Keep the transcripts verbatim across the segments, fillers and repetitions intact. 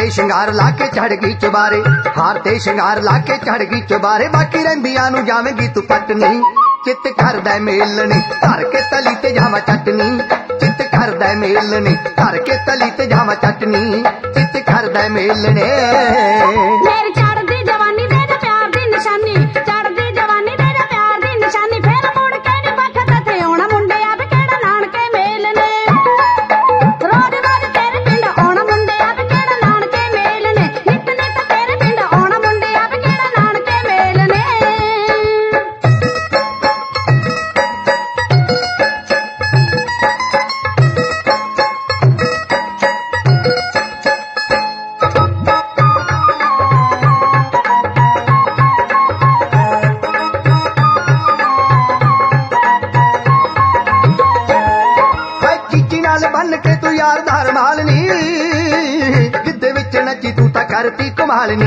ते शिंगार ला के चढ़ गई चुबारे, हार ते शिंगार ला के चढ़ गई चुबारे, बाकी रहिंदियां नूं जावेंगी तू पटनी। चित करदा मेलनी धर के तली ते जावा चटनी, चित करदा मेलनी धर के तली ते जावा चटनी, चित करदा मेलने। मेरी चढ़दी जवानी दे दे प्यार दी निशानी, चढ़दी जवानी दे दे प्यार दी निशानी, फिर मुड़ के नी बखत ते आउणा मुंडिया वे केड़ा नानके मेलने। रोज रोज तेरे पिंड आउणा मुंडिया वे केड़ा नानके मेलने, नित नित तेरे पिंड आउणा मुंडिया वे केड़ा नानके मेलने। बन के तू यार धार मालनी, गिद्दे विच नची तू तां करती कमालनी।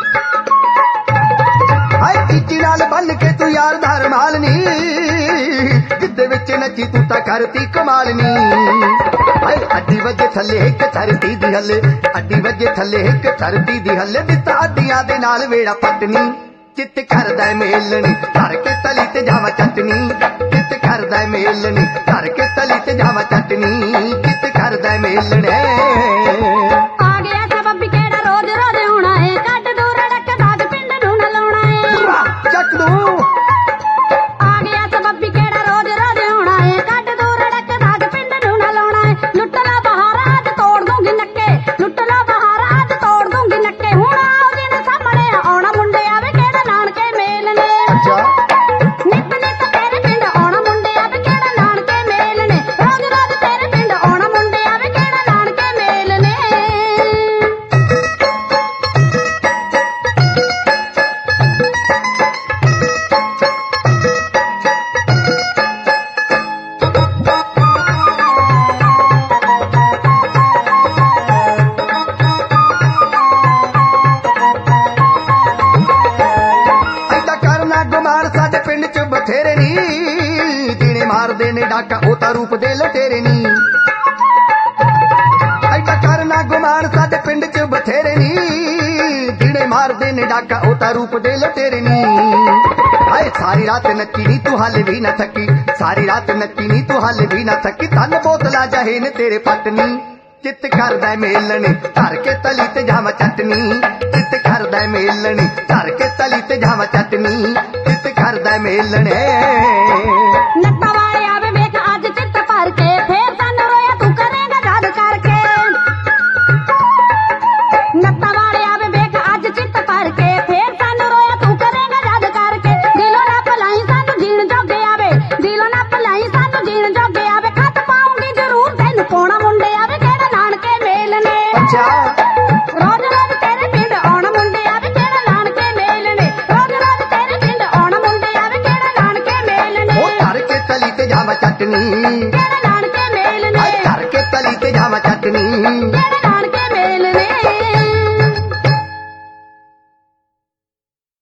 हाय चीची नाल बन के तू यार धार मालनी, गिद्दे विच नची तू तां करती कमालनी। हाय अड्डी वजे थल्ले एक धरती दी हले, अड्डी वजे थल्ले एक धरती दी हले, दिता अड्डियां दे नाल वेड़ा पटनी। चित करदा मेलनी धर के तली ते जावा चटनी, चित करदा मेलनी धर के तली ते जावा चटनी, चित करदा मेलने। आ गया सबब केड़ा रोज रोज होना है, कट दूर रख दाग पिंड नूं न लाउणा है। चक दू आ गया सबब केड़ा रोज रोज होना है, कट दूर रख दाग पिंड नूं न लाउणा है। लुट ला बहारा अज तोड़ दूंगी नक्के, लुट ला बहारा अज तोड़ दूंगी नक्के, हुण आओ जिने सामणे आउणा मुंडिया वे केड़ा नानके मेलने। नित नित तेरे पिंड आउणा मुंडिया वे केड़ा नानके मेलने, रोज रोज तेरे पिंड आउणा मुंडिया वे केड़ा नानके मेलने। ऐदा करना गुमार साडे पिंड च बथेरे नी, दिने मारदे ने डाका ओ तां रूप दे लुटेरे नी। ऐदा करना गुमार साडे पिंड च बथेरे नी, दिने मारदे ने डाका ओ तां रूप दे लुटेरे नी। हाय सारी रात नच्ची नी तू हाले भी ना थकी, सारी रात नच्ची नी तू हाले भी ना थकी, तन बोतला जहे ने तेरे पटनी। चित करदा मेलनी धर के तली ते जावा चटनी, चित करदा मेलनी धर के तली ते जावा चटनी, चित करदा मेलने। नत्ता वाले आवे वेख अज चित्त भर के, फेर तन रोया तू करेगा याद करके। नत्ता वाले आवे वेख अज चित्त भर के, फेर तन रोया तू करेगा याद करके। दिलों ना भलाई सानू जीण जोगे आवे, दिलों ना भलाई सानू जीण जोगे आवे, खत पाऊंगी जरूर तैनू पाउणा मुंडे आवे केड़ा नानके मेलने। अच्छा रोज रोज तेरे पिंड आउणा मुंडे आवे केड़ा नानके मेलने, रोज रोज तेरे पिंड आउणा मुंडे आवे केड़ा नानके मेलने। ओ धर के तली ते जावा चटनी।